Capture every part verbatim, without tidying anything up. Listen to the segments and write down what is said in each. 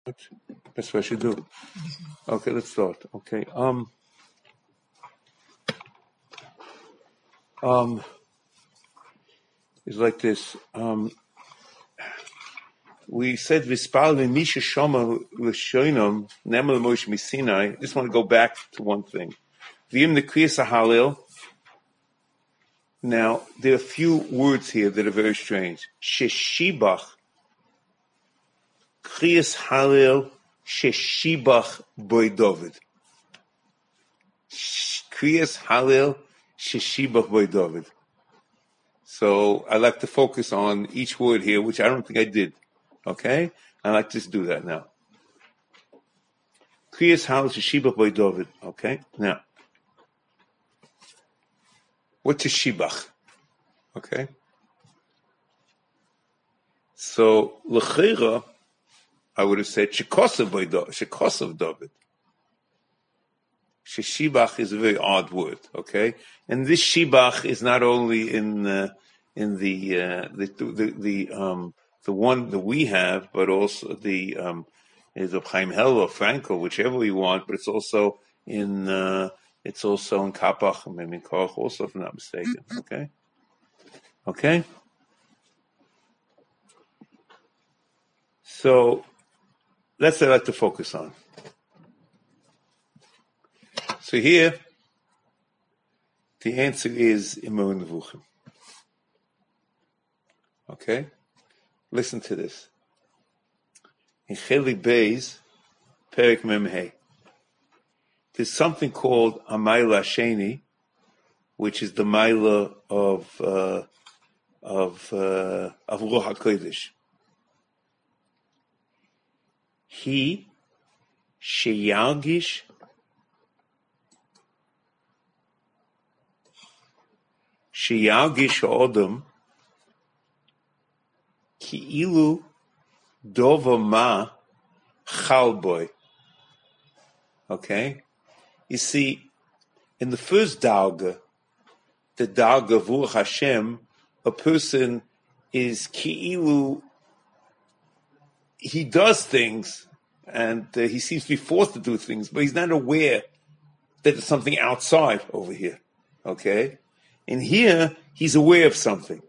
That's what I should do. Okay, let's start. Okay. Um. Um. It's like this. Um. We said Vispal Misha Shoma L'Shoinam Nemel Moshe Misinai. I just want to go back to one thing. V'im the Kriyas Halil. Now there are a few words here that are very strange. Sheshibach Kriyas Halil Sheshibach Boy David. Kriyas Halil Sheshibach Boy David. So I like to focus on each word here, which I don't think I did. Okay? I like to just do that now. Kriyas Halil Sheshibach Boy David. Okay? Now, what's a shibach? Okay? So, l'chera, I would have said shekosav Boy David. Shekosav David. Sheshibach is a very odd word, okay? And this shibach is not only in uh, in the, uh, the the the um the one that we have, but also the um is of Chaim Hell or Frankel, whichever you want. But it's also in uh, it's also in Kapach, maybe in Korach, also, if I'm not mistaken. Okay, okay. So that's what I like to focus on. So here, the answer is Imor Nevuchim. Okay? Listen to this. In Chelik Beis, Perek Mem Hey, there's something called a Maila Sheni, which is the Maila of uh, of uh, of Ruach HaKodesh. He sheyargish sheyargish ha'odam ki'ilu dova ma chal boy. Okay? You see, in the first Darga, the Darga of Ruach Hashem, a person is ki'ilu, he does things, and uh, he seems to be forced to do things, but he's not aware that there's something outside over here. Okay? And here, he's aware of something.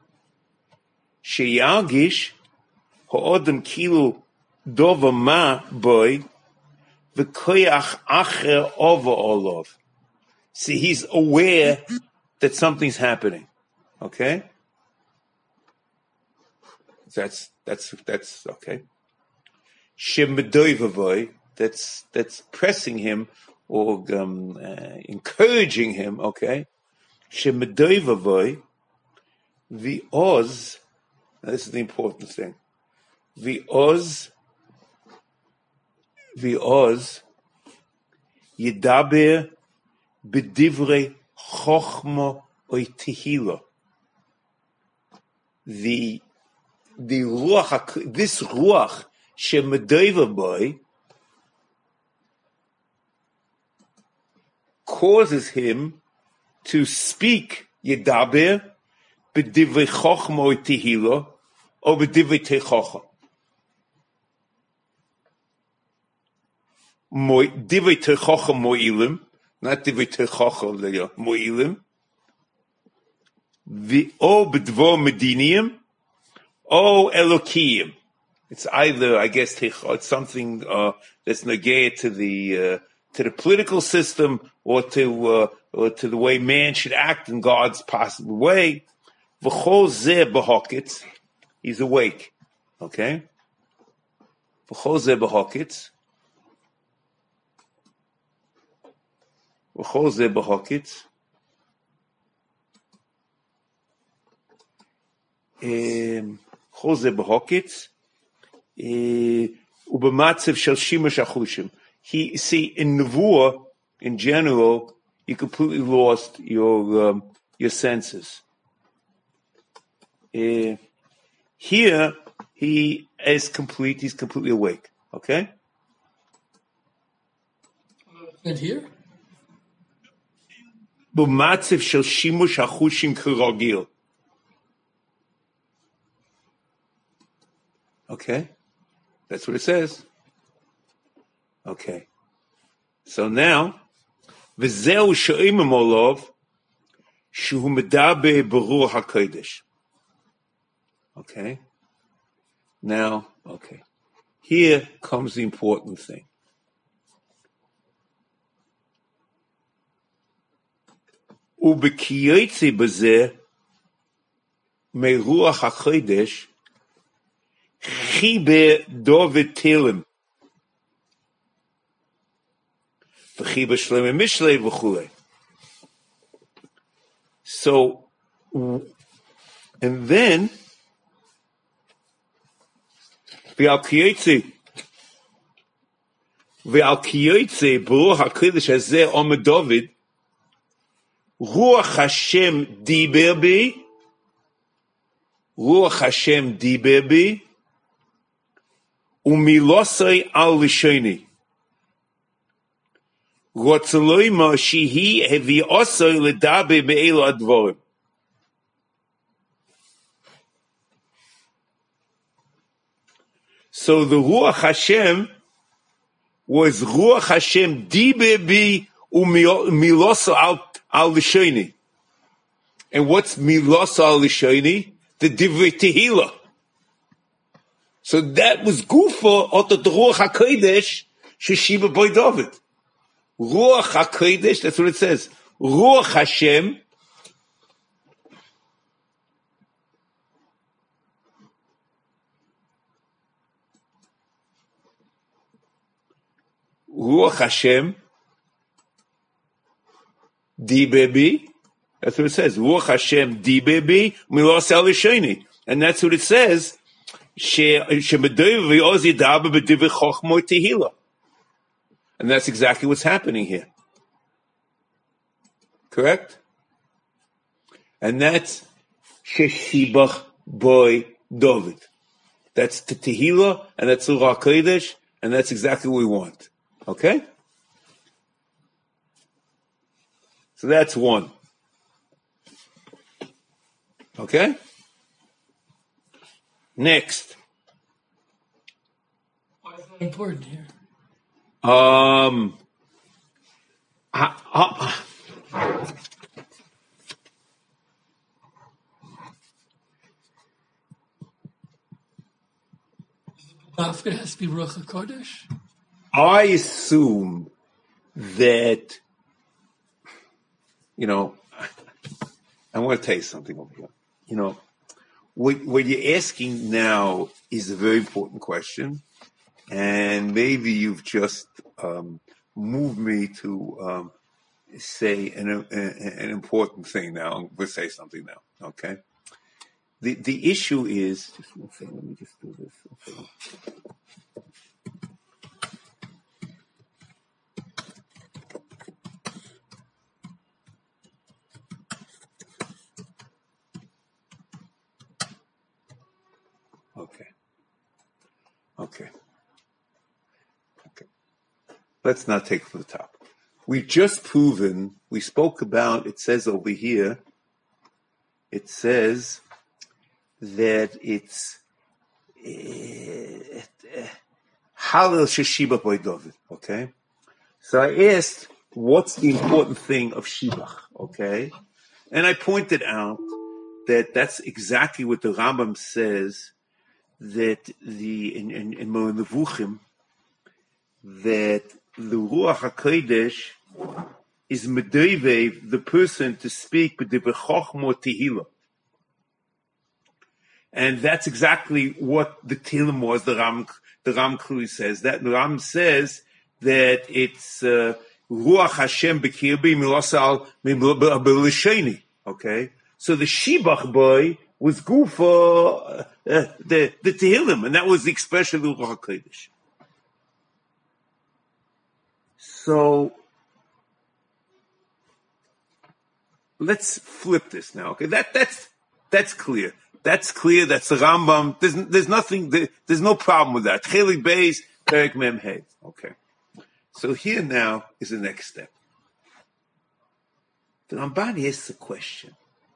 Sheyagish ha'odem kilu dova ma boy v'koyach acher over olov. See, he's aware that something's happening. Okay? That's that's that's okay. Shemedoivavoy, that's that's pressing him or um, uh, encouraging him. Okay. Shemedoivavoy, the oz. This is the important thing. The oz, the oz, yidaber b'divrei chochma oy tehila. The the ruach, this ruach shemedova boy causes him to speak yidaber b'divrei chochma oy tehila or b'divrei techocha. Divrei techocha mo'ilim, not divrei techocha mo'ilim. The o b'dvor mediniim, o elokiyim. It's either, I guess, it's something uh, that's negate to the uh, to the political system or to uh, or to the way man should act in God's possible way. V'chol zeh b'hokitz, he's awake. Okay. V'chol zeh b'hokitz. V'chol zeh b'hokitz. V'chol zeh b'hokitz. Ubematzev shel shimush achushim. He, see, in Nevuah, in general, you completely lost your um, your senses. Uh, here, he is complete. He's completely awake. Okay. And here, B'matzev shel shimush achushim k'ragil. Okay, that's what it says. Okay. So now, v'zeu she'imim olov, shehu medaber beruach hakodesh. Okay. Now, okay. Here comes the important thing. Ubekiyotze b'zeh meruach hakodesh chibe David Tilim v'chibe Shlomo Mishlei v'chulei. So, and then v'al kiyotze v'al kiyotze beruach hakodesh hazeh omer David Ruach Hashem diber bi, Ruach Hashem diber bi, umilosai al lishoni. Rotzeloi ma shehi hevi osoi ledabe be'elu advorim. So the Ruach Hashem was Ruach Hashem diber bi umilosai al Al Lishoni. And what's Milos Al Lishoni? The Divrei Tehillah. So that was Gufa Ota Ruach HaKodesh Sheshiba Boy David. Ruach HaKodesh, that's what it says. Ruach Hashem Ruach Hashem Dibebi, that's what it says. Ruach Hashem Dibebi Milos Al Lishoni, and that's what it says. She Shemedoy v'Oz Yidaba b'Divrei Chochma Tehillah, and that's exactly what's happening here. Correct? And that's Sheshibach Boy David. That's the Tehillah, and that's the Ruach HaKodesh, and that's exactly what we want. Okay? So that's one. Okay? Next. Why is that important here? Um, uh, uh, Dafka has to be Ruach HaKodesh? I assume that, you know, I want to tell you something over here. You know, what, what you're asking now is a very important question, and maybe you've just um, moved me to um, say an, an, an important thing now. I'm going to say something now, okay? The the issue is, just one second, let me just do this. Okay. Okay. Okay. Okay. Let's not take it from the top. We've just proven, we spoke about, it says over here, it says that it's Halil Sheshiba Boy David, okay? So I asked, what's the important thing of Shibach, okay? And I pointed out that that's exactly what the Rambam says, that the in in, in Moed Nevuchim, that the Ruach HaKodesh is medoivev the person to speak with the B'chochmo Tehillah. And that's exactly what the Tehillim was, the Ram, the Ram clearly says that. The Ram says that it's uh, Ruach Hashem B'kirbi Milosal B'lisheni, okay? So the Shibach boy was Gufa, uh, the, the Tehillim, and that was the expression of the Ruach HaKodesh. So, let's flip this now, okay? That, that's, that's clear. That's clear. That's the Rambam. There's, there's nothing, there, there's no problem with that. Chelik Beis, Perek Mem Hey. Okay. So here now is the next step. The Ramban asks a question.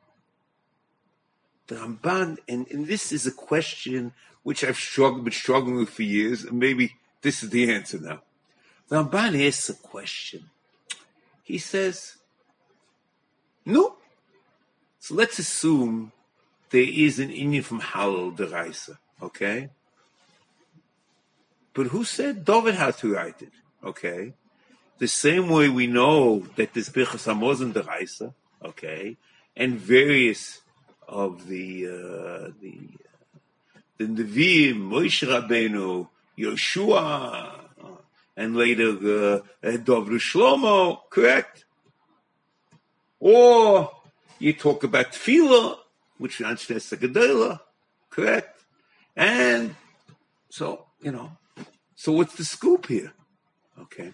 The Ramban, and, and this is a question which I've struggled, been struggling with for years, and maybe this is the answer now. The Ramban asks a question. He says, no. So let's assume there is an Indian from Halal Deraisa, okay? But who said David had to write it, okay? The same way we know that there's Birchas Hamazon Deraisa, okay? And various of the, uh, the, uh, the Nevi'im, Moshe Rabbeinu, Yoshua, uh, and later uh, David Shlomo, correct? Or you talk about Tefillah, which is Anshes Gedolah, correct? And so, you know, so what's the scoop here? Okay.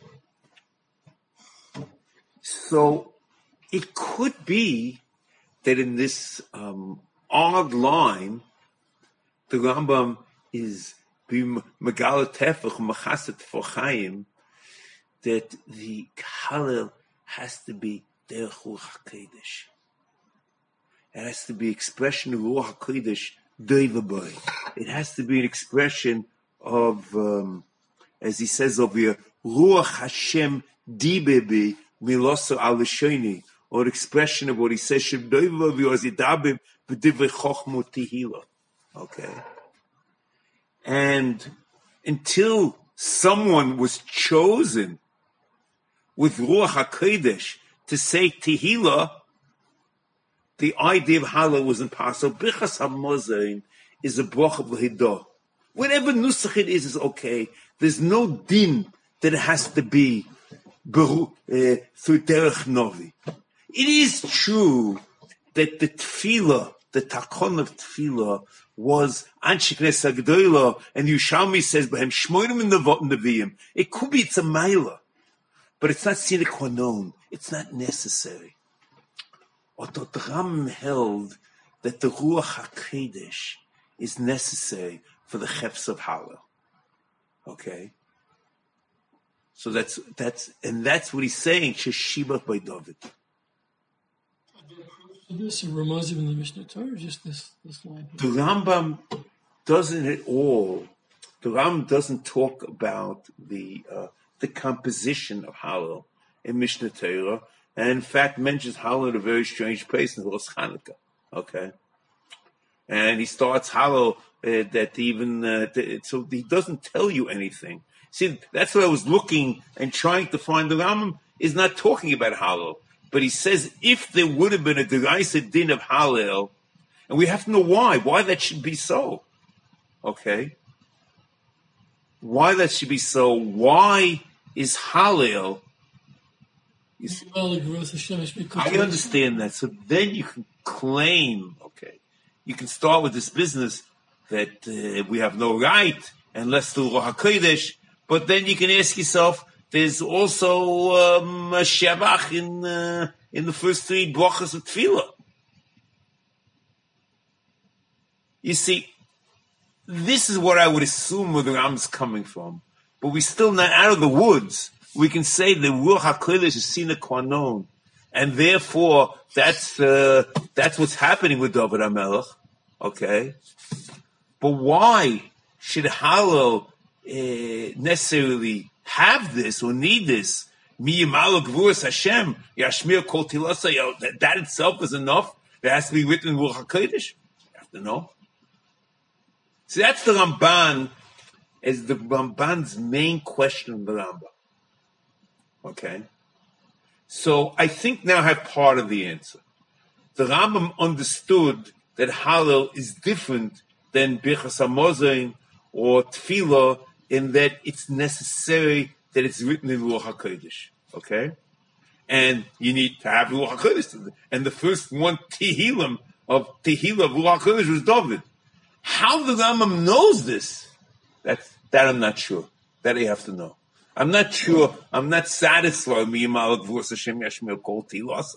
So it could be that in this um, odd line, the Rambam is Megala Tefach, Machaset for Chaim, that the Hallel has to be Derech Ruach HaKodesh. It has to be expression of Ruach HaKodesh, Doivaboy. It has to be an expression of, um, as he says over here, Ruach Hashem Dibebi Miloso Alishoni, or expression of what he says, Shem Doivaboy V'yozidabim V'divrei Chochmo Tehila. Okay. And until someone was chosen with Ruach HaKodesh to say Tehillah, the idea of Hallel was impossible. Birchas Hamazon is a brach of L'hidah. Whatever nusach it is, is okay. There's no din that it has to be uh, through Derech Novi. It is true that the Tefillah, the Takon of Tefillah, was Anshe Knesset HaGedolah, and Yushalmi says, "B'hem shmoinim neviim." It could be it's a mila, but it's not sine qua non. It's not necessary. Although the Ram held that the Ruach HaKodesh is necessary for the Chefs of Hallel. Okay? So that's, that's, and that's what he's saying, Sheshibach by David. This Ramazim in the Mishnah Torah, or just this, this line here? The Rambam doesn't at all, the Rambam doesn't talk about the, uh, the composition of Hallel in Mishnah Torah, and in fact mentions Hallel in a very strange place in Rosh Chanukah. Okay? And he starts Hallel uh, that even, uh, th- so he doesn't tell you anything. See, that's what I was looking and trying to find. The Rambam is not talking about Hallel, but he says if there would have been a derisive din of Hallel, and we have to know why, why that should be so. Okay? Why that should be so. Why is Hallel... I understand that. So then you can claim, okay, you can start with this business that uh, we have no right unless through Ruach HaKodesh, but then you can ask yourself, there's also um, a Shabach in, uh, in the first three brachas of Tefillah. You see, this is what I would assume where the Ram's coming from, but we're still not out of the woods. We can say the Ruach HaKodesh is sine qua non, and therefore that's uh, that's what's happening with David HaMelech. Okay, but why should Hallel uh, necessarily have this or need this? Mi Yimalo Gvuras Hashem Yashmir Kol Tilasa. That that itself is enough. It has to be written in Ruach HaKodesh. You have to know. So that's the Ramban, as the Ramban's main question in the Rambam. Okay, so I think now I have part of the answer. The Rambam understood that Hallel is different than Birchas Hamazon or Tefillah in that it's necessary that it's written in Ruach HaKodesh. Okay, and you need to have Ruach HaKodesh. And the first one Tehillim of Tehillah of Ruach HaKodesh was David. How the Rambam knows this? That's that I'm not sure. That I have to know. I'm not sure, I'm not satisfied with Yimalak V'us Hashem Yashmir Kol Tilasa.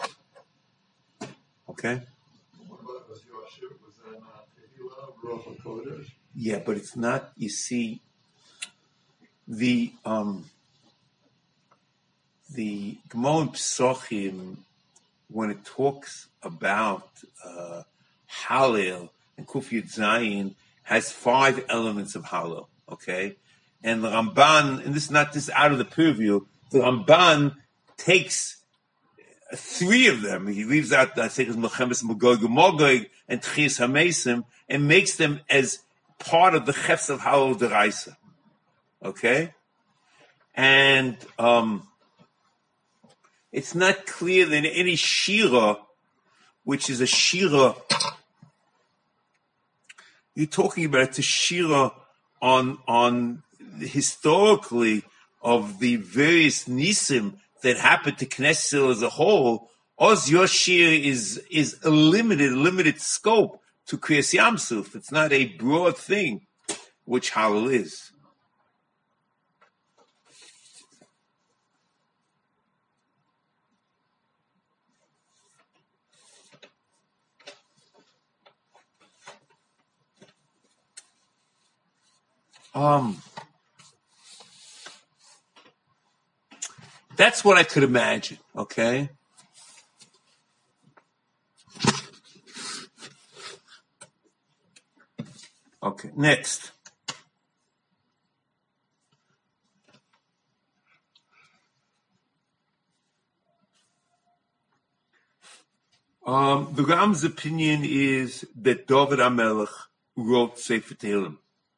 Okay? What about was Yoshua? Was that not Tehillah, Ruach HaKodesh? Yeah, but it's not, you see, the, um, the Gemara in Pesachim, when it talks about, uh, Hallel and Kuf Yud Zayin, has five elements of Hallel, okay? And the Ramban, and this is not just out of the purview, the Ramban takes three of them. He leaves out, I think it's Mechemes Magog Magog and Tchias HaMesim, and makes them as part of the Chefs of Halal Deraisa. Okay? And um, it's not clear that any Shira, which is a Shira, you're talking about it's a Shira on, on historically of the various Nisim that happened to Knesset as a whole. Oz Yoshir is, is a limited, limited scope to Kriyas Yamsuf. It's not a broad thing, which Halal is. Um, that's what I could imagine, okay? Okay, next. Um, the Ram's opinion is that David HaMelech wrote Sefer Tehillim.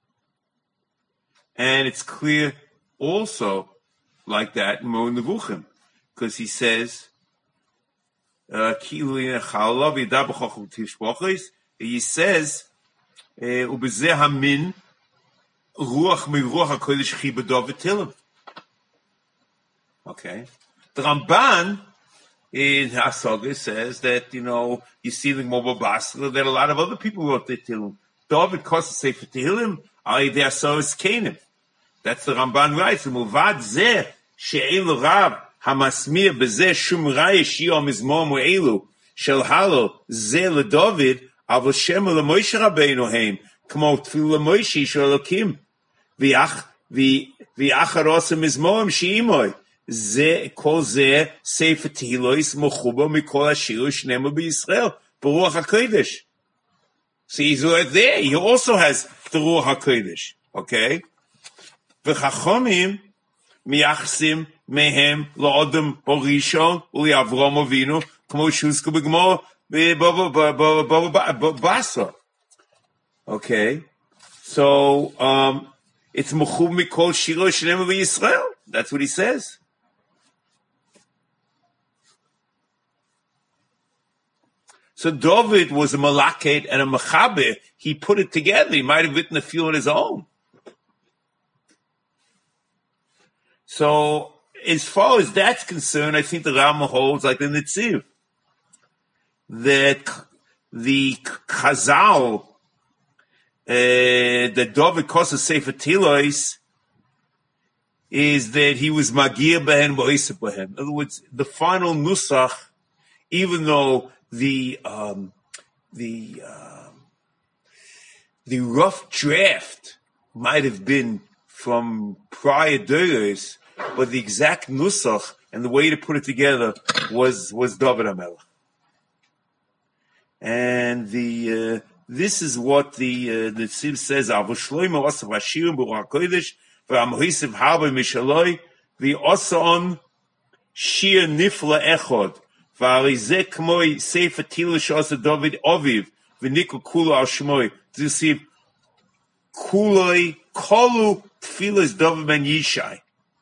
And it's clear also like that in Moreh Nevuchim, because he says, uh, he says, Ubezeh hamin ruach miruach hakodesh chi b'David Tehillim. Okay. The Ramban in Hasaga says that, you know, you see the Moba Basra, that a lot of other people wrote the Tehillim. David Kosa Sefer Tehillim, Ali de Asoris Kenim. That's the Ramban writes. Muvad zeh she'el rab hamasmir bezeh shum raya shio mizmor mo'elu shel halo zeh leDavid avol shem leMoshe Rabbeinu heim kmo tfil leMoshe shel Elokim v'ach v'acharos mizmorim she'imoy zeh kol zeh sefer Tehillos mechuba mikol hashiru shnema b'Yisrael b'ruach hakodesh. See, he's right there. He also has the ruach hakodesh. Okay. V'chachomim miyachsim mehem la'odem horishon u'li'avrom avinu k'mo shuzku b'gmor b'basa. Okay, so um, it's mechub mikol shiro shnema b'Yisrael. That's what he says. So David was a malaket and a mechaber. He put it together. He might have written a few on his own. So, as far as that's concerned, I think the Rama holds like the Netziv, that the Chazal, uh, that David Kosa Sefer Tehillos, is that he was Magir Behen Ba'isip Behen. In other words, the final Nusach, even though the, um, the, uh, the rough draft might have been from prior days, but the exact nusach and the way to put it together was was David HaMelech. And the uh, this is what the uh, the Tzib says. Avu Shloimo Osav Hashirim B'Ruach HaKodesh v'Amhisiv Harba Mishaloi v'Oson Shir Nifla Echod v'Arizeh K'moi Sefer Tehillah She'Osa David Oviv v'Nikol Kulo Al Shmoi Tzib Kuloi Kolu Tfilas David Ben Yishai.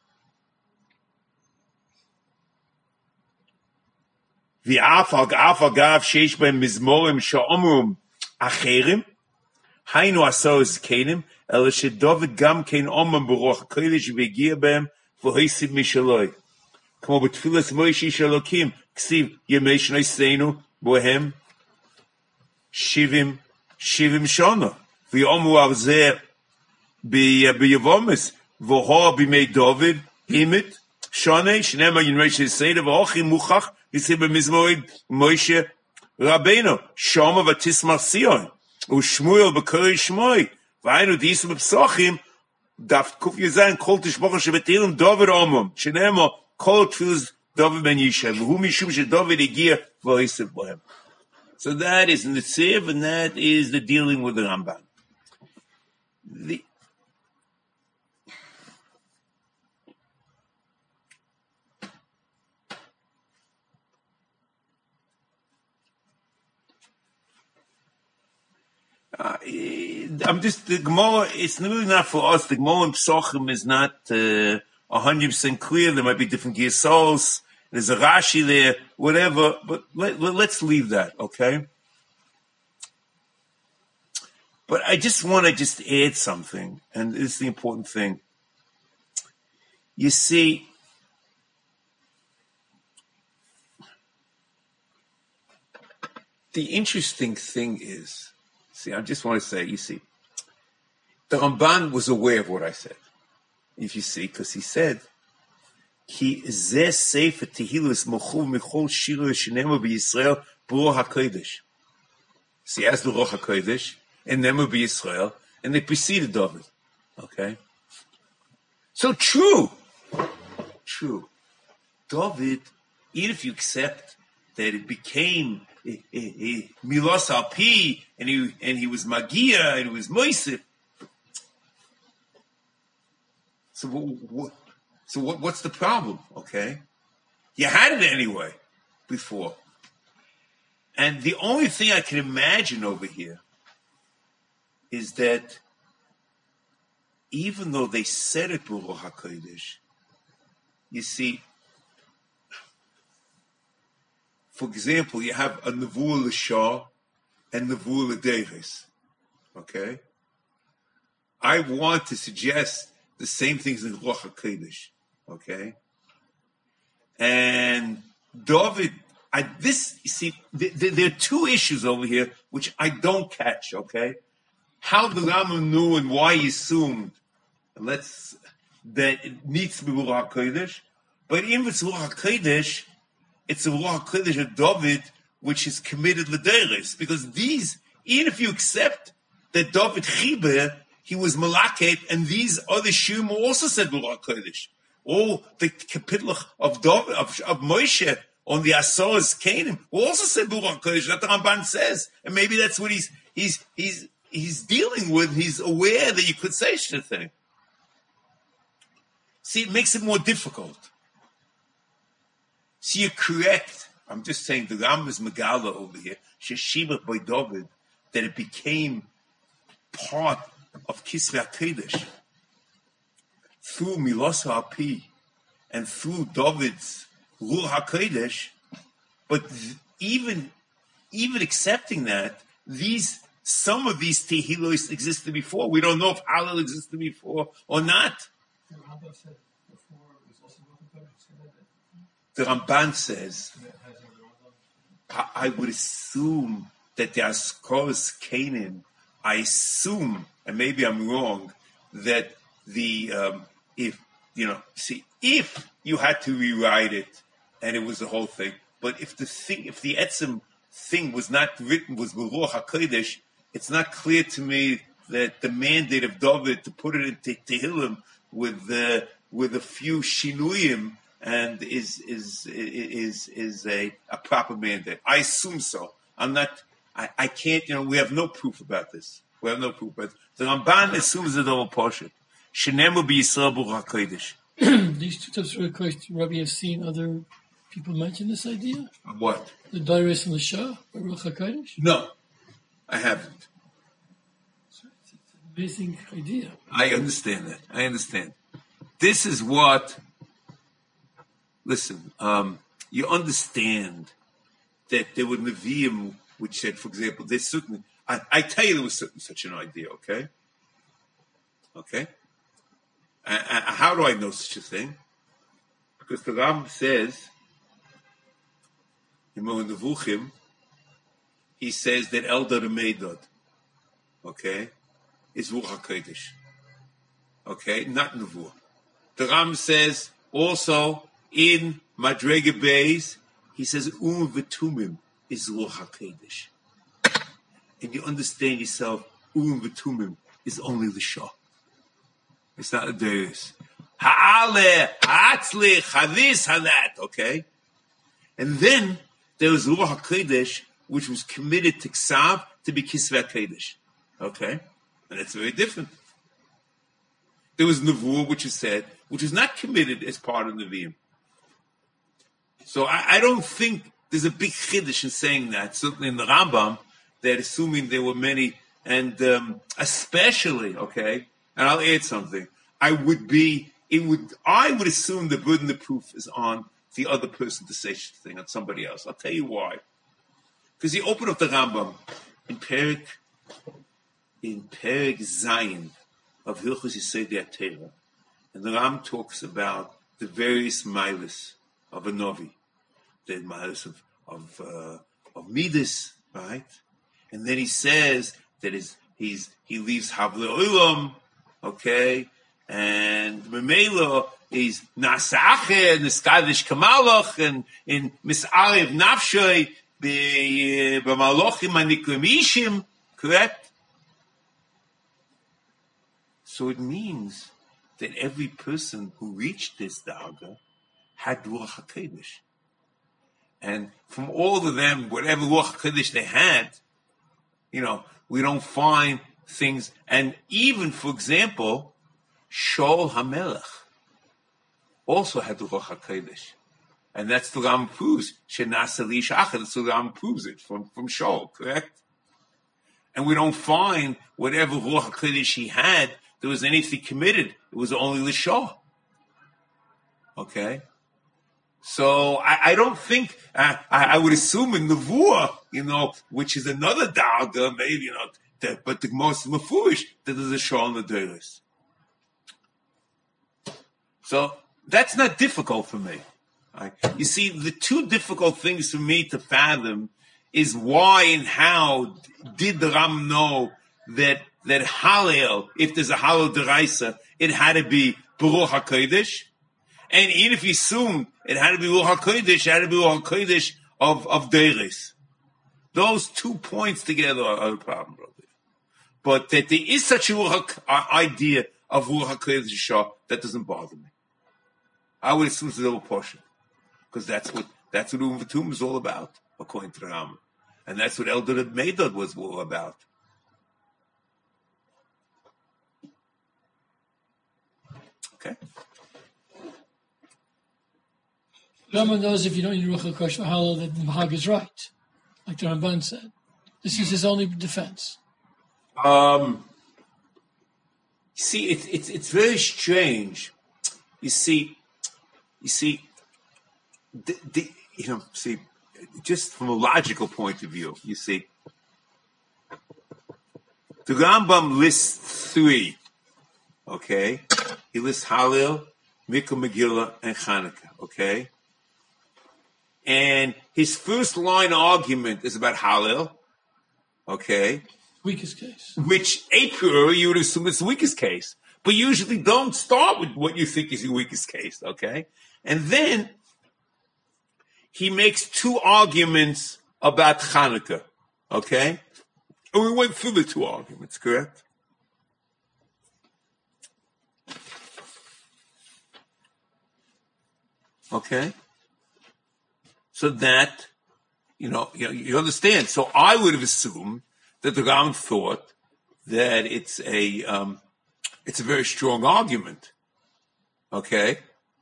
ואף אגב שיש בהם מזמורים שאומרים אחרים, היינו עשו זקנים, אלא שדוד גם כן אומרים ברוח הקודש והגיע בהם והוסיף משלוי. כמו בתפילת מוישה של אלוקים, כסיב ימי שנותינו בהם שבעים, שבעים שנה. ואומרו על זה ביבומס, והוא בימי דוד, אימת, שונה, שנאמר ינמי של סדר, ואוכי מוכח, יצא במזמורים מוישה רבנו, שומע ותשמח ציון, ושמואל בקורא שמוי, והיינו דייס בפסוחים, דף קוף יזין, כל תשבחה שבתהילים דוד אומם, שנאמר, כל תפילת דוד בן ישי, והוא משום שדוד הגיע והוסיף בהם. So that is in the Tziv, and that is the dealing with the Ramban. The I'm just, the Gemara, it's really not for us. The Gemara in Psochim is not uh, one hundred percent clear. There might be different Geasos. There's a Rashi there, whatever. But let, let, let's leave that, okay? But I just want to just add something, and this is the important thing. You see, the interesting thing is, see, I just want to say, you see, the Ramban was aware of what I said. If you see, because he said, Ki zeh sefer tehillos mochuv michol shiro shenema b'Yisrael b'Ruach HaKodesh. See, as the Ruach HaKodesh, and Nema b'Yisrael, and they preceded David. Okay? So true. True. David, even if you accept that it became a, a, a Milos Alpi, and he and he was Magia, and he was Moisef. So what, what so what, what's the problem? Okay? You had it anyway before. And the only thing I can imagine over here is that even though they said it B'Ruach HaKodesh, you see, for example, you have a Nevuah L'Shah and Nevuah L'Deves. Okay? I want to suggest the same things in Ruach HaKodesh. Okay? And David, I, this, you see, th- th- there are two issues over here which I don't catch, okay? How the Rambam knew and why he assumed, and let's, that it needs to be Ruach HaKodesh, but even if it's Ruach HaKodesh, it's a Ruach HaKodesh of David, which is committed l'deres, because these, even if you accept that David Chiber, he was Malaket, and these other Shum also said Ruach HaKodesh. All the capital of David, of, of Moshe, on the Asos Canaan, also said Ruach HaKodesh, that the Ramban says, and maybe that's what he's, he's, he's, he's dealing with. He's aware that you could say such a thing. See, it makes it more difficult. See, you're correct. I'm just saying the Rambam is Megala over here, Sheshibah by David, that it became part of Kisvei HaKodesh through Milos HaPi and through David's Ruach HaKodesh. But th- even even accepting that, these some of these Tehillos existed before. We don't know if Hallel existed before or not. The Ramban says, I, I would assume that the Askos Canaan, I assume, and maybe I'm wrong, that the, um, if, you know, see, if you had to rewrite it, and it was the whole thing, but if the thing, if the Etzem thing was not written, was B'Ruach HaKodesh, it's not clear to me that the mandate of David to put it into Tehillim with the, with a few shinuyim and is is is is a, a proper mandate. I assume so. I'm not. I, I can't. You know, we have no proof about this. We have no proof. But the Ramban assumes the double portion. Shenemu b'Yisrael B'Ruach HaKodesh. These two types of requests, Rabbi, have seen other people mention this idea. What? The Dairis and the Shah, B'Ruach HaKodesh. No, I haven't. It's an amazing idea. I understand that. I understand. This is what. Listen, um, you understand that there were Nevi'im which said, for example, there's certain, I, I tell you there was certain, such an idea, okay? Okay? Uh, uh, how do I know such a thing? Because the Ram says, in Moed Nevuchim, he says that Eldad Meidad, okay, is Ruach HaKodesh. Okay? Not Nevuah. The Ram says also, in Madrega Beis, he says, Um V'tumim is Ruach HaKodesh. And you understand yourself, Um V'tumim is only the Shah. It's not a Deus. Ha'ale, ha'atzlich, ha'this, ha'that, okay? And then there was Ruach HaKodesh, which was committed to Ksav to be Kisvei HaKodesh. Okay? And that's very different. There was Nevuah, which is said, which is not committed as part of Nevi'im. So I, I don't think there's a big chiddush in saying that. Certainly in the Rambam, that assuming there were many and um, especially, okay, and I'll add something. I would be, it would, I would assume the burden of proof is on the other person to say something, on somebody else. I'll tell you why. Because you open up the Rambam in Perik, in Perik Zayin of Hilchos Yesodei HaTorah, and the Ram talks about the various milas of a novi, the milas of of uh, of midas, right? And then he says that his, he's he leaves havle olam, okay, and memela is nasache and niskadish kamalach and in misarev nafshay b'malochim aniklemishim, correct? So it means that every person who reached this darga had Ruach HaKodesh. And from all of them, whatever Ruach HaKodesh they had, you know, we don't find things. And even, for example, Shaul HaMelech also had Ruach HaKodesh. And that's the Ram proves. Shenasa li shachar, that's the Ram proves it from, from Shaul, correct? And we don't find whatever Ruach HaKodesh he had, there was anything committed. It was only Lishah. Okay? So I, I don't think, uh, I, I would assume in Nevuah, you know, which is another Darga, maybe, you know, that, but the most Mefurish, that there's a Shah on the Deiris. So that's not difficult for me. Right? You see, the two difficult things for me to fathom is why and how did the Ram know that that Hallel, if there's a Hallel Deraisa, it had to be Baruch HaKodesh. And even if you assume it had to be Ruach HaKodesh, it had to be Ruach HaKodesh of, of Deiris. Those two points together are, are a problem, brother. But that there is such a Ruach, uh, idea of Ruach HaKodesh Shah, that doesn't bother me. I would assume it's a little portion. Because that's what, that's what Umm V'Tum is all about, according to the Rambam. And that's what Eldad Meidad was all about. Okay. Rambam knows if you don't need Ruach HaKodesh for Hallel, that the Mahag is right, like the Ramban said. This is his only defense. Um, see, it's it's it's very strange. You see, you see, the, the you know, see, just from a logical point of view, you see, the Rambam lists three. Okay, he lists Hallel, Mikra Megillah, and Chanukah. Okay. And his first line argument is about Hallel, okay? Weakest case. Which, a priori, you would assume is the weakest case. But usually don't start with what you think is your weakest case, okay? And then he makes two arguments about Chanukah, okay? And we went through the two arguments, correct? Okay? So that, you know, you know, you understand. So I would have assumed that the Ram thought that it's a, um, it's a very strong argument. Okay?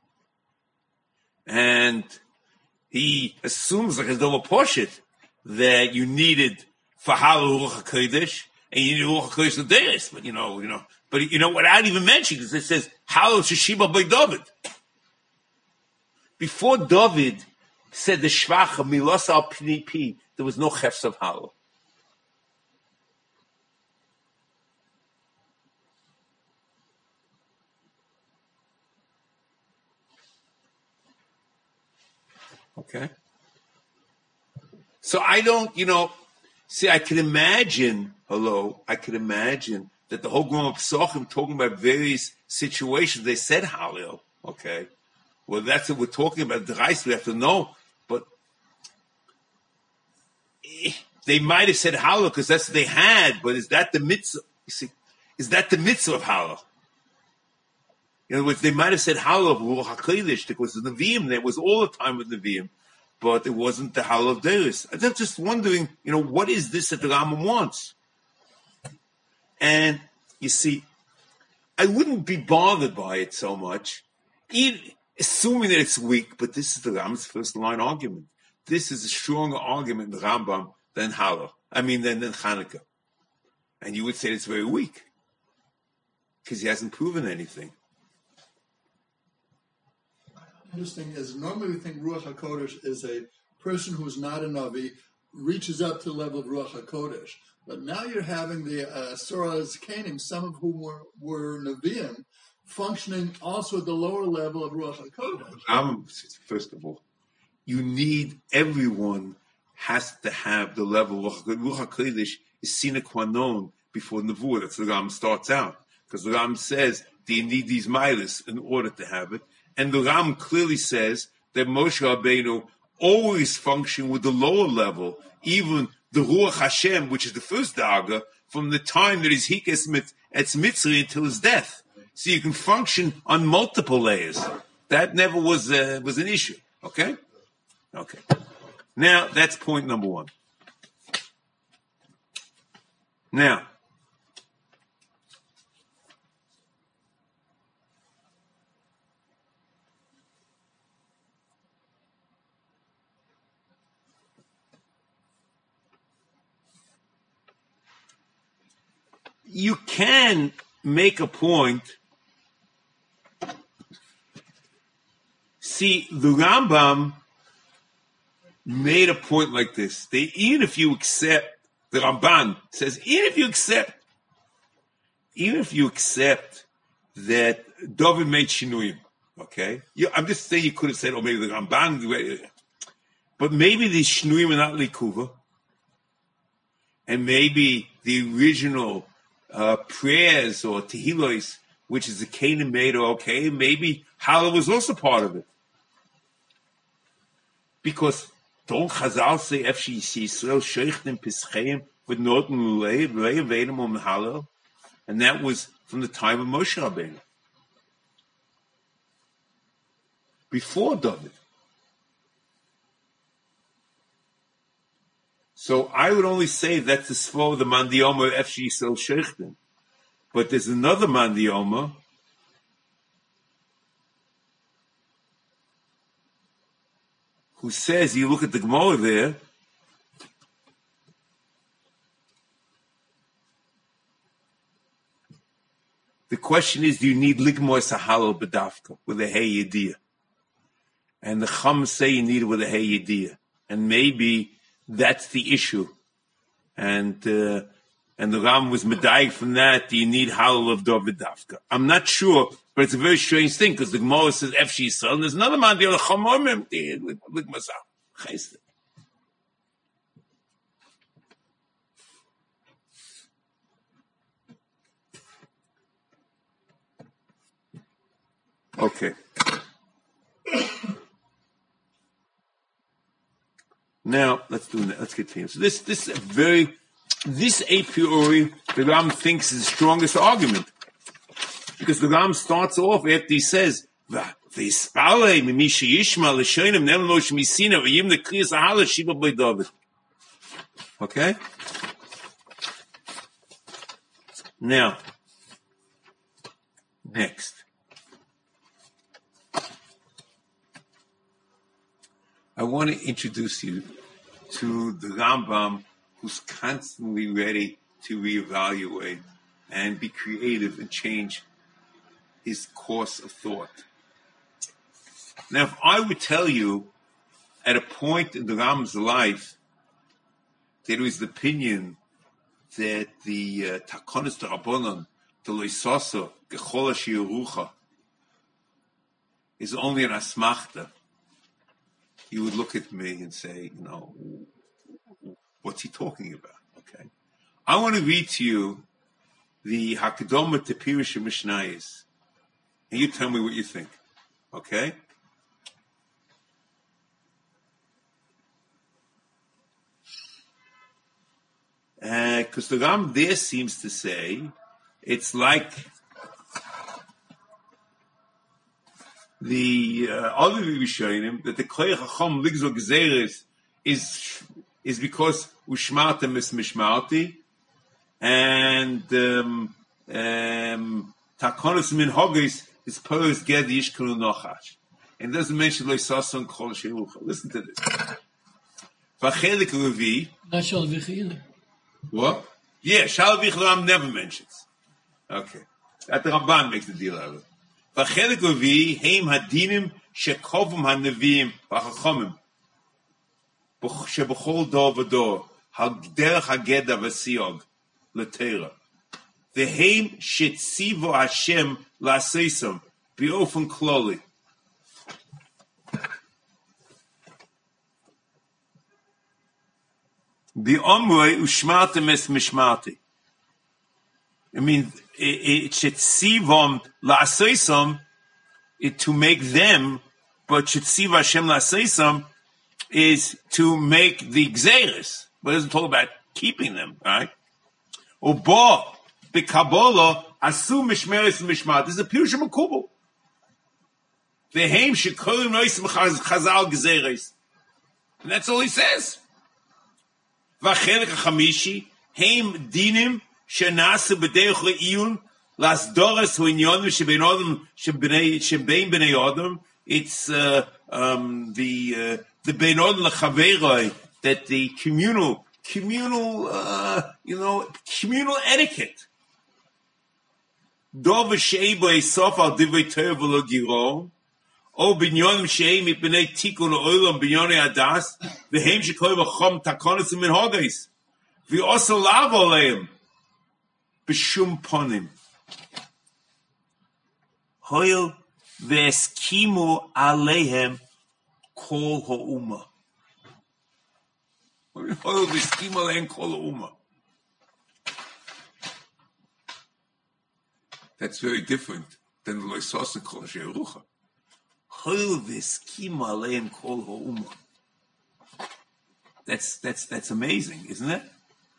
And he assumes, like a double poshit, that you needed for Hallel Ruach HaKodesh, and you needed Ruach HaKodesh L'Deis, but you know, you know, but you know, without even mentioning this, it says Hallel Sheshiba by David. Before David said the Shvach of Milos al Pni Pi, there was no Chefs of Hallel. Okay. So I don't, you know, see, I can imagine, hello, I can imagine that the whole Gemara of Pesachim talking about various situations, they said Hallel, okay. Well, that's what we're talking about, the Reis, we have to know, but they might have said Hallel because that's what they had, but is that the mitzvah, you see, is that the mitzvah of Hallel? In other words, they might have said Hallel of Ruach HaKodesh because the Nevi'im, there was all the time with Nevi'im, but it wasn't the Hallel of Deiris. I'm just wondering, you know, what is this that the Rambam wants? And you see, I wouldn't be bothered by it so much, even assuming that it's weak, but this is the Rambam's first line argument. This is a stronger argument in the Rambam than Hallel. I mean, than, than Chanukah. And you would say it's very weak because he hasn't proven anything. Interesting is normally we think Ruach HaKodesh is a person who's not a Navi, reaches up to the level of Ruach HaKodesh. But now you're having the uh, Surah Zkanim, some of whom were, were Naviim, functioning also at the lower level of Ruach HaKodesh. Um, first of all, you need, everyone has to have the level of Ruach HaKodesh is sine qua non before Nevuah. That's the Ram starts out. Because the Ram says that you need these milas in order to have it. And the Ram clearly says that Moshe Rabbeinu always functioned with the lower level, even the Ruach Hashem, which is the first Daga, from the time that he's Hikes Etz Mitzri until his death. So you can function on multiple layers. That never was uh, was an issue. Okay? Okay. Now, that's point number one. Now, you can make a point. See, the Rambam made a point like this. They, even if you accept, the Ramban says, even if you accept, even if you accept that David made Shinuyim, okay? You, I'm just saying you could have said, oh, maybe the Ramban, but maybe the Shinuyim are not Likuva, and maybe the original uh, prayers or Tehillos, which is the Canaan made, are okay. Maybe Hala was also part of it. Because don't Chazal say F C Yisrael Sheichtim Pischeim with Noten Lulei Vedem Om Halal, and that was from the time of Moshe Rabbeinu, before David. So I would only say that's the Svo of the Mandiyoma F C Yisrael Sheichtim, but there's another Mandiyoma who says, you look at the Gemara there, the question is, do you need Ligmor Sahalal Bedafka with a Hey Yediyah? And the Chum say you need it with a Hey Yediyah. And maybe that's the issue. And uh, and the Ram was medayik from that, do you need Halal of David Dafka? I'm not sure, but it's a very strange thing, because the Gemara says F C Yisrael, and there's another man there, Chamomim, Ligmor Sahalal. Okay. Now let's do that. Let's continue. So this this is a very this a priori the Ram thinks is the strongest argument, because the Ram starts off after he says v'yispalei mimishi yishma l'shonim nem lo shmisina v'yim the kriyas ahala shiva b'y David. Okay. Now, next. I want to introduce you to the Rambam, who's constantly ready to reevaluate and be creative and change his course of thought. Now, if I would tell you at a point in the Rambam's life that it was the opinion that the Takonos D'Rabbanan, the Loisasa, Gechola Shiurucha, is only an asmachta, you would look at me and say, you know, what's he talking about? Okay. I want to read to you the Hakadoma to Pirush Mishnayos, and you tell me what you think. Okay? Because uh, the Ram there seems to say it's like the uh, other Rishonim, that the Koyach Chacham Ligzor Gzeres is is because Ushmartem is Mishmarti, and um, um, Takonos Min Hogis is posed Ged Yishkanu Nochash, and doesn't mention Loisason Kol Sheirucha. Listen to this. Vachelik Revi. Not Shal Vichi either. What? Yeah, Shalvich Ram never mentions. Okay. That the Ramban makes the deal out of it. V'chelik Levi, heim hadinim shekovum hanevim v'chachomim. Shebechol dor v'dor. Derech hageda v'siog. L'teira. V'heim shetzivo Hashem la'aseisom. B'ofen kloli. B'omroi ushmartem es mishmarti. I mean, it shetzivom la'aseisom, it to make them, but shetziv Hashem la'aseisom is to make the gzeiris. But it doesn't talk about keeping them, right? Ubo b'kabolo asu mishmeres mishmat. This is a pirush makubal. V'heim shekolim noisim chazal gzeiris. And that's all he says. V'chelik ha'chamishi heim dinim shenasu b'derech le'iyun lasdoras hu'inyonim shebein odom shebein b'nei odom. It's uh, um, the uh, the bein odom lechaveroi, that the communal communal uh, you know communal etiquette. Dov she'ei bo esof al divrei Torah v'lo giro. O binyonim she'ei mipnei tikun olam binyonei adas v'heim shekoy v'chom takonos min hogais v'oso lav aleim b'shum ponim hoyel v'eskimu aleihem kol ha'uma. Hoyel v'eskimu aleihem kol ha'uma. That's very different than the loisos kol she'erucha. That's that's that's amazing, isn't it?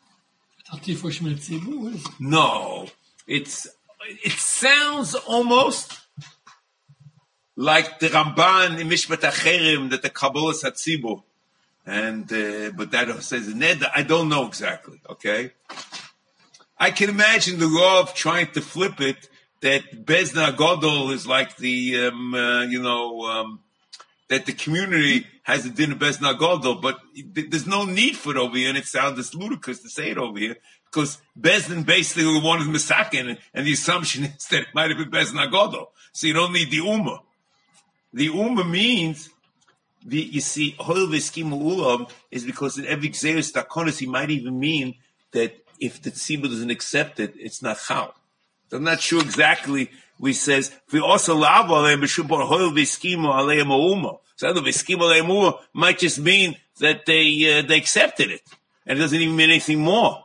No, it's it sounds almost like the Ramban in Mishpat Acherim, that the Kabbalah Hatzibur, and uh, but that says Ned. I don't know exactly. Okay, I can imagine the Rav trying to flip it, that Bezna Godol is like the, um, uh, you know, um, that the community has a din of Bezna Godol, but there's no need for it over here, and it sounds ludicrous to say it over here, because Bezdin basically wanted Misakin, and the assumption is that it might have been Bezna Godol. So you don't need the Ummah. The Ummah means, the, you see, Hoil Veskimu Ulam is because in every Xeris Takonis, he might even mean that if the Tzibur doesn't accept it, it's not Chal. I'm not sure exactly. We says we also love aleim b'shubon hoil v'skimu aleim ouma. So the v'skimu aleim ouma might just mean that they uh, they accepted it, and it doesn't even mean anything more.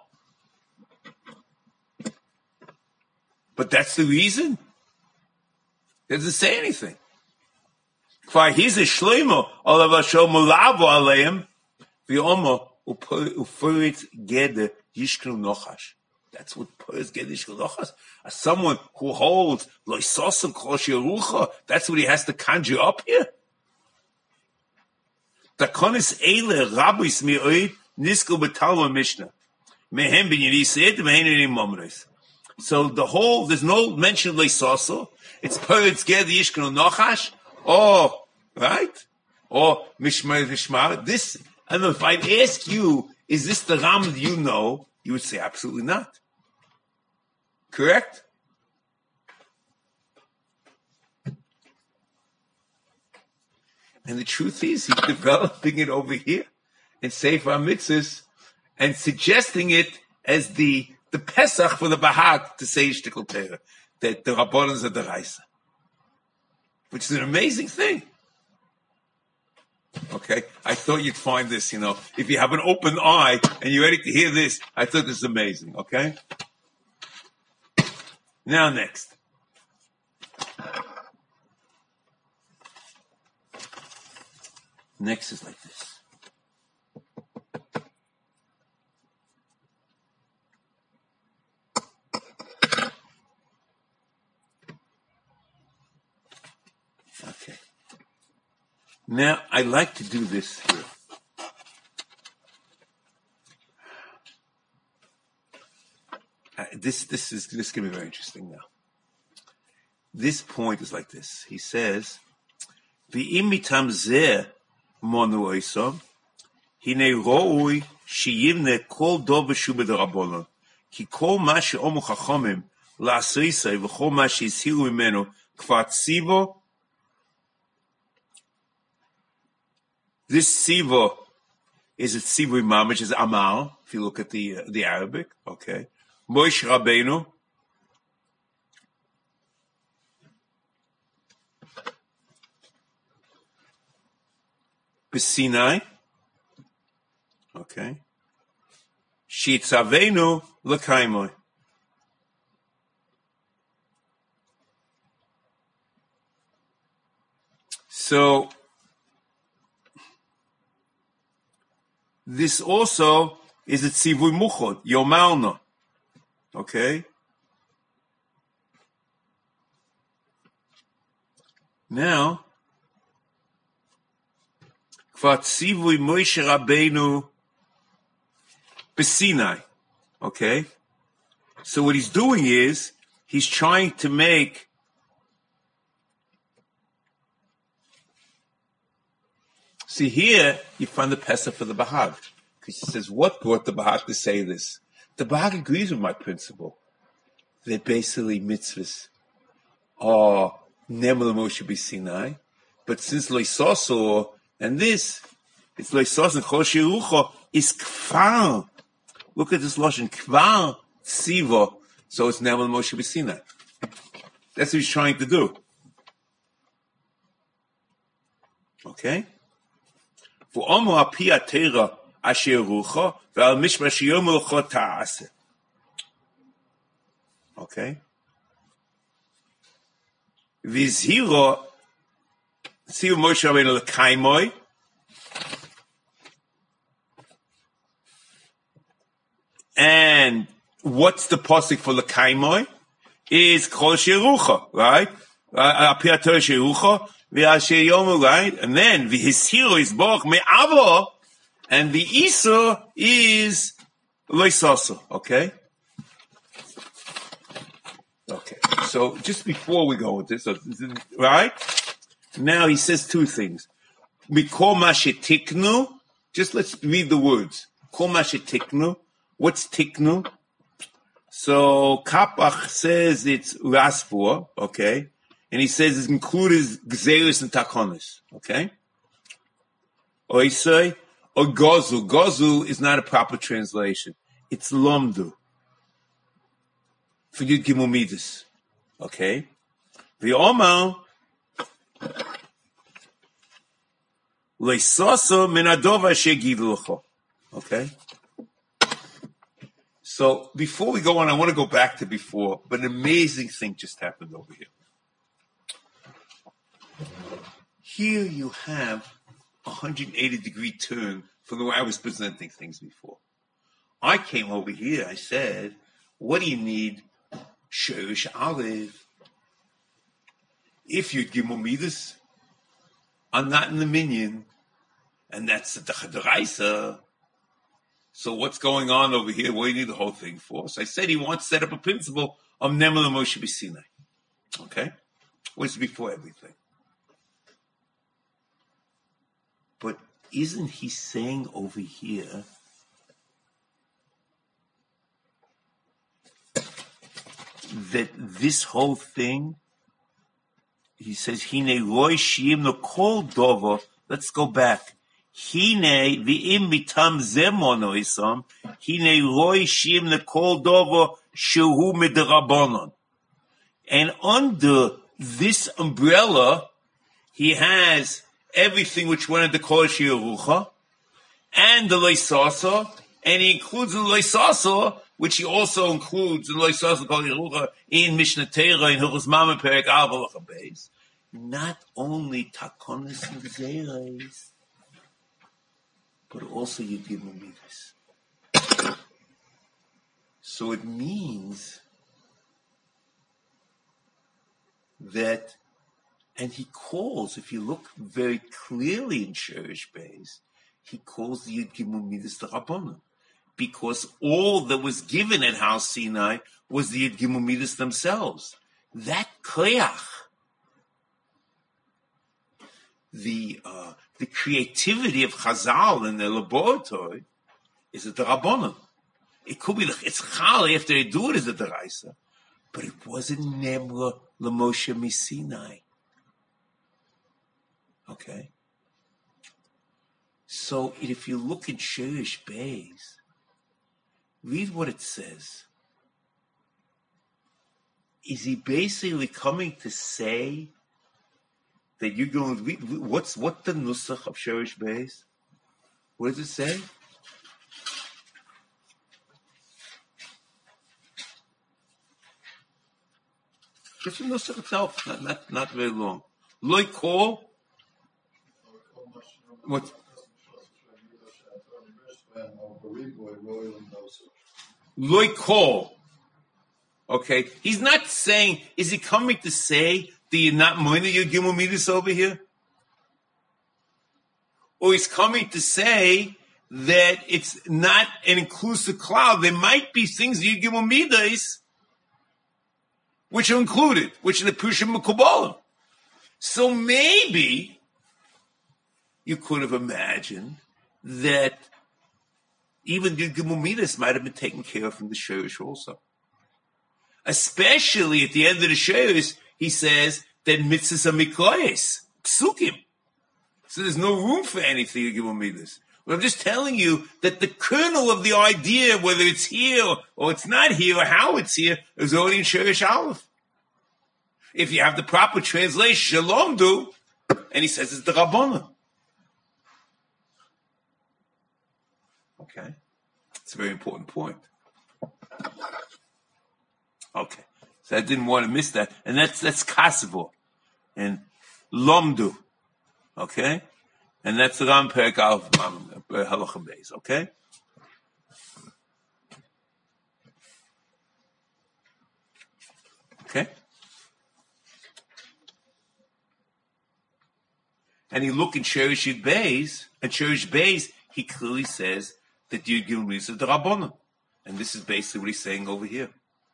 But that's the reason. It doesn't say anything. For he's a shleimo olav ashom lavo aleim v'oma ufurit geder yishknu nochash. That's what Poyes Gedish Gelochas. As someone who holds Loisosam Klosh Yerucha, that's what he has to conjure up here. Takonis Eile Rabbis Mi'oid Nisko Betalma Mishnah. Mehem bin Yerisid, Mehem in Momres. So the whole, there's no mention of Loisoso. It's Poyes Gedish Gelochash. Oh, right? Or Mishmar Mishmar. This, I don't know, if I ask you, is this the Ram that you know? You would say absolutely not. Correct? And the truth is, he's developing it over here in Sefer HaMitzvos and suggesting it as the, the Pesach for the Bahag to say Yishtikol Torah, that the Rabbanans are the Raisa, which is an amazing thing. Okay, I thought you'd find this, you know, if you have an open eye and you're ready to hear this, I thought this is amazing, okay? Now next. Next is like this. Okay. Now, I like to do this here. Uh, this this is this is going to be very interesting now. This point is like this. He says, "V'im mitam zeh monu oisom, hine ro'ui sheyivne kol dov b'shu b'derabbanon, כי כל מה שאומרו חכמים לעשיסי וכל מה שהזהירו ממנו כבר ציוו. This ציוו is a tzivui mamish, which is amal, if you look at the uh, the Arabic, okay. Moshe Rabbeinu, B'Sinai, okay. Shitzavenu l'kaimoi. So, this also is a tzivui muchod, yomalno. Okay? Now, kvar tzivui Moshe Rabbeinu b'Sinai. Okay? So what he's doing is, he's trying to make See, here you find the Pesach for the Bahag. Because he says, what brought the Bahag to say this? The Bahag agrees with my principle. They're basically mitzvahs. Oh, Nemel Moshe B'Sinai. But since Loisoso and this, it's Loisoso and Chol Shirucho is Kvar. Look at this Lashon, Kvar Tzivo. So it's Nemel Moshe B'Sinai. That's what he's trying to do. Okay? Okay. Vizhiro, see Moshe Rabbeinu l'kaimoi, and what's the pasuk for l'kaimoi? Is kol sherucha, right? Apia Torah sherucha. Right? And then the Hishiro is Boch Me'avo, and the Isa is Loisoso. Okay? Okay. So just before we go with this, so, right? Now he says two things. Mikol Mashetiknu, just let's read the words. Kol Mashetiknu. What's Tiknu? So Kapach says it's Rasfor, okay? And he says it's included Gzeris and Takonis. Okay? Or he say, or Gozu. Gozu is not a proper translation. It's Lomdu. For Yud Gimel Midas. Okay? V'omar Leisoso min adova shegidu lecho. Okay? So before we go on, I want to go back to before, but an amazing thing just happened over here. Here you have a one hundred eighty degree turn from the way I was presenting things before. I came over here, I said, what do you need? Shorish Aleph. If you'd give Midas, I'm not in the minyan, and that's the Chadaraisa. So what's going on over here? What do you need the whole thing for? So I said he wants to set up a principle of Nemel Moshe B'Sinai. Okay? Was before everything. But isn't he saying over here that this whole thing, he says, Hine roi shiyim no kol dovo, let's go back. Hine v'im mitam zemono isam, hine roi shiyim no kol dovo shehu midrabanon. And under this umbrella, he has everything which went into Kol Shirucha, and the Loisasa, and he includes the Loisasa, which he also includes the Loisasa Kol Shirucha in Mishnah Torah, in Hilchos Mama Perek Aleph Beis. Not only Takonis and Gzeres, but also Yud Gimel Midas. So it means that, and he calls, if you look very clearly in Shorish Beis, he calls the Yud Gimel Midas the Rabbanon, because all that was given at Har Sinai was the Yud Gimel Midas themselves. That koyach, the uh, the creativity of Chazal in their laboratory, is at the Rabbanon. It could be it's chal after they do it as a deraisa, but it wasn't nemla l'Moshe misinai. Okay. So if you look in Shirish Beis, read what it says. Is he basically coming to say that you're going to read? What's what the nusach of Shirish Beis? What does it say? Just the nusach itself, not not not very long. Loi call. What? Loi call. Okay, he's not saying. Is he coming to say that you're not moina your gimel midas over here? Or he's coming to say that it's not an inclusive cloud. There might be things that you gimel midas which are included, which are the Pushim Mekubalim. So maybe you could have imagined that even the gimel midas might have been taken care of from the Shirish also. Especially at the end of the Shirish, he says that mitzvahs are mikoyes, psukim. So there's no room for anything in gimel midas. But I'm just telling you that the kernel of the idea, whether it's here or it's not here or how it's here, is already in Shirish Aleph. If you have the proper translation, Shalom do, and he says it's the Rabbanah. Okay? It's a very important point. Okay. So I didn't want to miss that. And that's that's Kasavor. And Lomdu. Okay? And that's the Ram Perek Aleph Halacha Beis. Okay? Okay? And you look in Shirish Yud Beis, and Shirish Beis, he clearly says that Yud Gimel Midas is the Rabbanah. And this is basically what he's saying over here.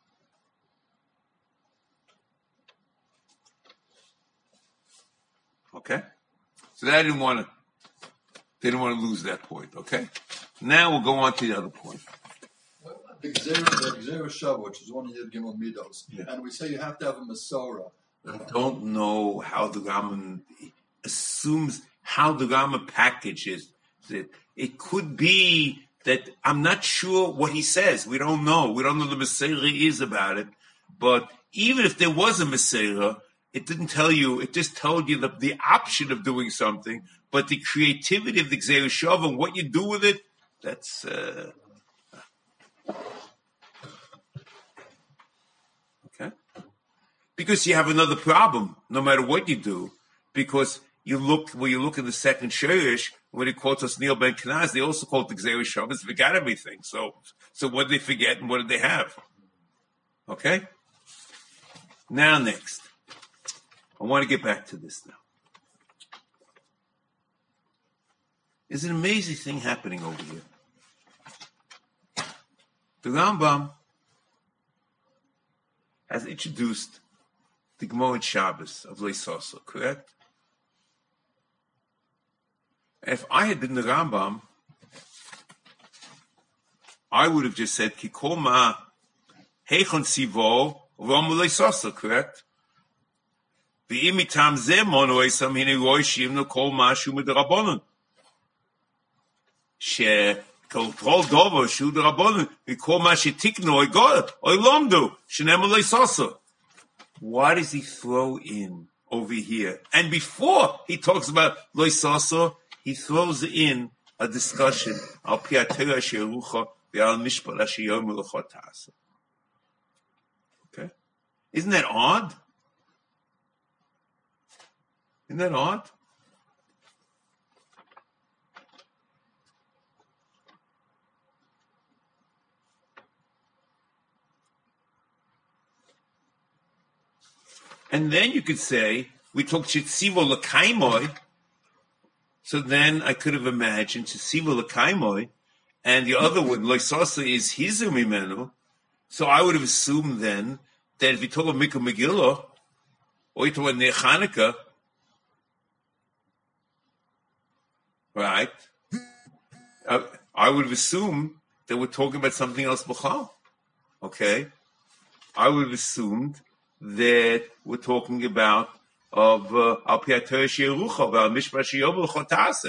Okay? So that I didn't want to, didn't want to lose that point, okay? Now we'll go on to the other point. The Gzera Shav, which is one of your Gimel Midos, yeah. And we say you have to have a Masorah. I don't know how the Rambam assumes how the Rambam packages it. It could be that I'm not sure what he says. We don't know. We don't know the Masorah is about it. But even if there was a Masorah, it didn't tell you, it just told you the, the option of doing something, but the creativity of the Gzera Shav and what you do with it, that's... Uh, okay? Because you have another problem, no matter what you do, because you look, when you look in the second Shirish, when he quotes us Neil Ben Knaz, they also quote the Gzera Shav, they forgot everything. So, so what did they forget and what did they have? Okay? Now next. I want to get back to this now. There's an amazing thing happening over here. The Rambam has introduced the Gemara in Shabbos of Leisasa, correct? If I had been the Rambam, I would have just said, Kikoma Heichon Sivo Rom Leisasa, correct? V'imitam ze monoesam hine roishim no kol mashu midrabanan. She kol trol dovo shu drabanan v'kol mashi tikno oigol oilomdu shenem leisasa. Why does he throw in over here? And before he talks about leisasa, he throws in a discussion al piatera sherucha v'al mishpat ashiyom melachot ta'asa. Okay, isn't that odd? Isn't that odd? And then you could say, we talk Tzivo L'Kaimoi, so then I could have imagined Tzivo L'Kaimoi, and the other one, Loisasa, is Hizu Mimenu, so I would have assumed then that if you talk about Mikra Megillah, or you talk about Ner Chanukah, right? I, I would have assumed that we're talking about something else b'chal. Okay? I would have assumed that we're talking about of al pi haTorah she'erucha v'al mishpach she'yobel chotase.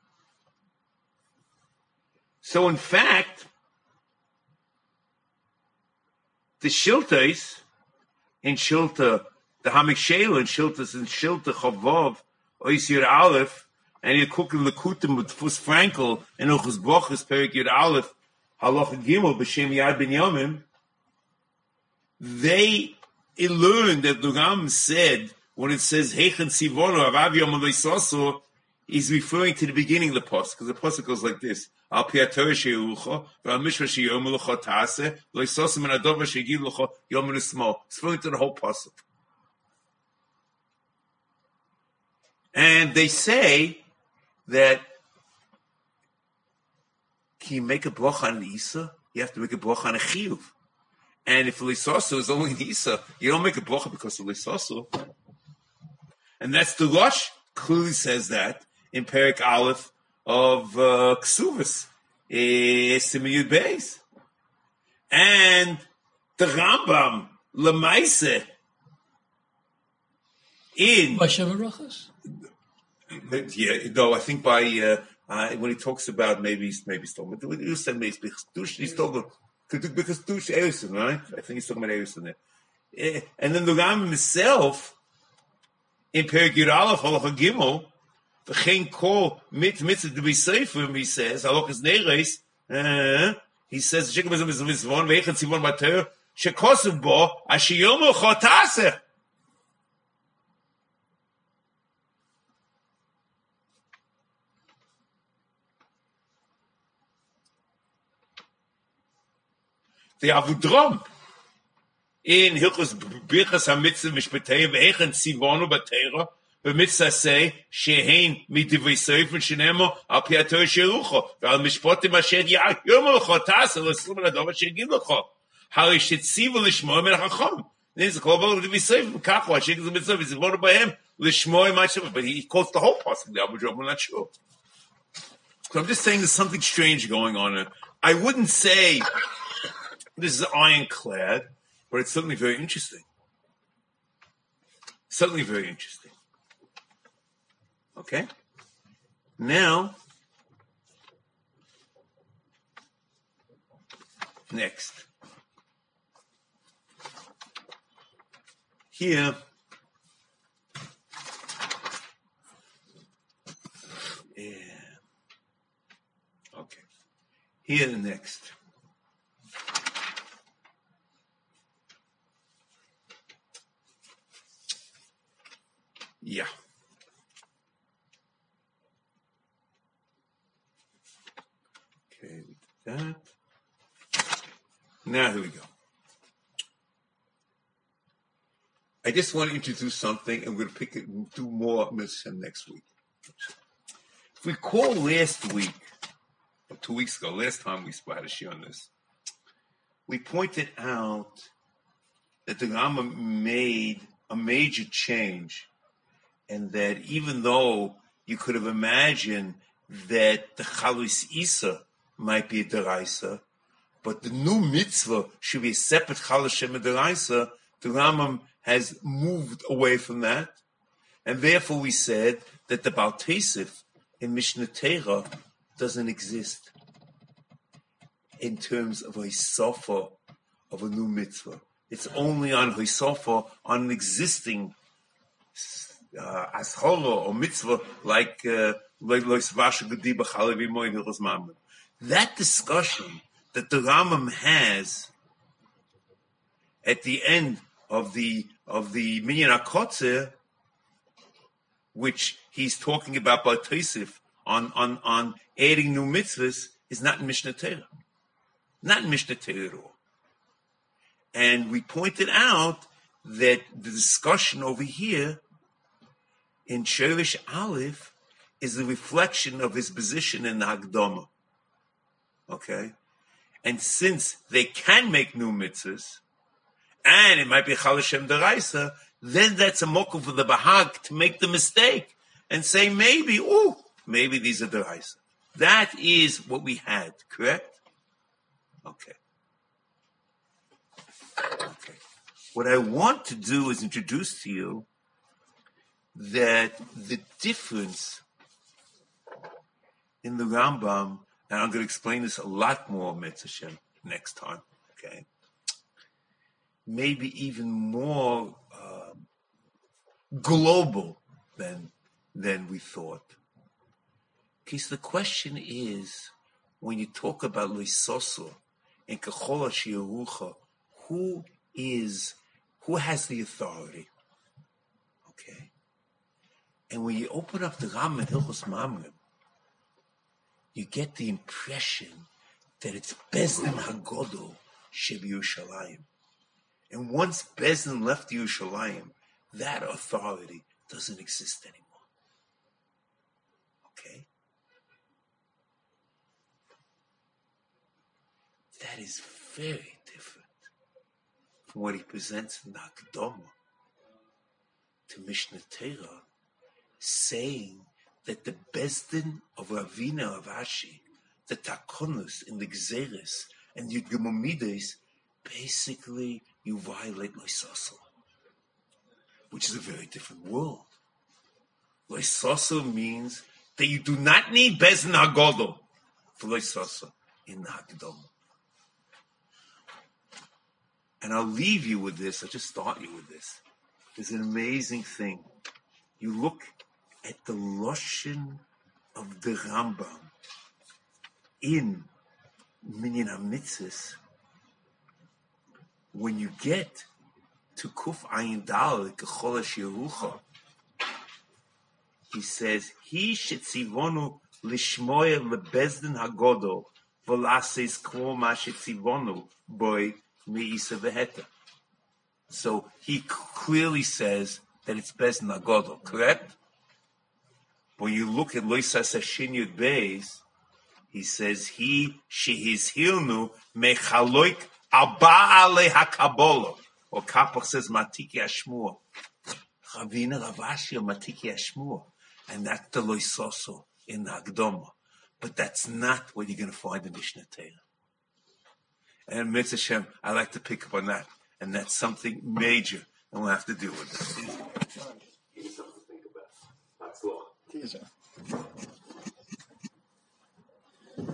So in fact, the shiltais in Shilta, the Hamik Shela in Shiltas in Shilta Chavov, Ois Yud Aleph, and you're cooking the Kutim with Fus Frankel and Uchus Bochus Perik Yud Aleph, Halacha Gimel B'Shem Yad Ben Yomim. They learned that the Ram said when it says Heichen Sivono Avav Yom Aloisoso, he's referring to the beginning of the pasuk, because the pasuk goes like this: Al pi haTorah she'erucha, v'al mishpach she'yomel lecha ta'aseh, lo'isosim min hadover she'yigid lecha yomel l'smo. It's referring to the whole pasuk. And they say that, can you make a bracha on an Isa? You have to make a bracha on a chiyuv. And if l'soso is only an Isa, you don't make a bracha because of l'soso. And that's the Rosh clearly says that in Perik Aleph of uh, Ksuvas, Simon Yud Beis. And the Rambam, Lemaise, in... By Sheva Rochas? Yeah, no, I think by, uh, uh, when he talks about maybe, maybe he's talking about, you said maybe, he's talking because Dush Erison, right? I think he's talking about Erison there. And then the Rambam himself, in Perik Yud Aleph, Halacha Gimel, v'chein kol mit mitzvah to be seifim, he says, Halakas Neres, uh, he says, Shekem bezem bezem bezvon, v'eichet zivon bater, shekosuv bo, asher yomu chotaseh. The Avodrom in Hilchos Birchas HaMitzvah Mishpatei ve'echen tzivonu b'teira b'mitzvah say shehein midivei seifin shenemo al pi haTorah she'erucha ve'al mishpotim asher yomu lecha ta'aseh l'slim l'adov asher yigid lecha hari shetzivu l'shmo min hachacham. Then it's called about divei seifin kacho asher yigid mitzvah v'zivonu b'hem l'shmo imachim. But he quotes the whole pasuk. The Avodrom, we're not sure. So I'm just saying there's something strange going on here. I wouldn't say this is ironclad, but it's certainly very interesting. Certainly very interesting. Okay? Now, next. Here, yeah. Okay. Here, the next. Yeah. Okay, we did that. Now here we go. I just want to introduce something, and we're going to pick it and do more next week. If we recall last week, or two weeks ago, last time we had a share on this, we pointed out that the Rambam made a major change. And that even though you could have imagined that the Chalus Isa might be a deraisa, but the new mitzvah should be a separate Chalus Shem deraisa, the Rambam has moved away from that. And therefore we said that the Baal Tesif in Mishnah Torah doesn't exist in terms of a hisofa of a new mitzvah. It's only on hisofa on an existing Uh, asholo or mitzvah like uh, that discussion that the Rambam has at the end of the of the Minyan HaKotzer, which he's talking about by Tosif on, on, on adding new mitzvahs, is not in Mishnah Torah. Not in Mishnah Torah at all. And we pointed out that the discussion over here in Sherish Aleph is a reflection of his position in the Hagdama. Okay? And since they can make new mitzvahs, and it might be Chal Hashem Deraisa, then that's a mokum for the Bahag to make the mistake and say maybe, ooh, maybe these are Deraisa. That is what we had, correct? Okay. Okay. What I want to do is introduce to you that the difference in the Rambam, and I'm going to explain this a lot more, Mitzvah Shem, next time, okay? Maybe even more uh, global than, than we thought. Because the question is, when you talk about Loisoso and Kachol HaShiurucha, who is, who has the authority? Okay? And when you open up the Ram and Hilchos Mamrim, you get the impression that it's Bezdin Hagodol Sheb Yerushalayim. And once Bezdin left Yerushalayim, that authority doesn't exist anymore. Okay? That is very different from what he presents in the Hakdama to Mishnah Torah, saying that the Bezdin of Ravina of Ashi, the Takonus and the Gzeres and the Gemomides, basically you violate Loisoso, which is a very different world. Loisoso means that you do not need Bezdin Hagodol for Loisoso in the Hakdama. And I'll leave you with this, I'll just start you with this. There's an amazing thing. You look at the Loshen of the Rambam in Minyan HaMitzvos. When you get to Kuf Ayin Dal, Kechol HaShiurucha, he says, He shetzivonu lishmoyer lebezdin hagodol v'lases kvo ma shetzivonu boy me'isa v'heta. So he clearly says that it's Bezdin Hagodol, correct? When you look at Loisas Hashin Yud Beis, he says, he shehiz hilnu mechaloik abba ale hakabolo. Or Kapach says, matiki ashmur. Ravina Ravashi or matiki ashmur. And that's the Loisoso in the Hakdama. But that's not what you're going to find in Mishnah Torah. And Mitzvah Shem, I like to pick up on that. And that's something major, and we'll have to deal with it. Give you something to think about. That's law.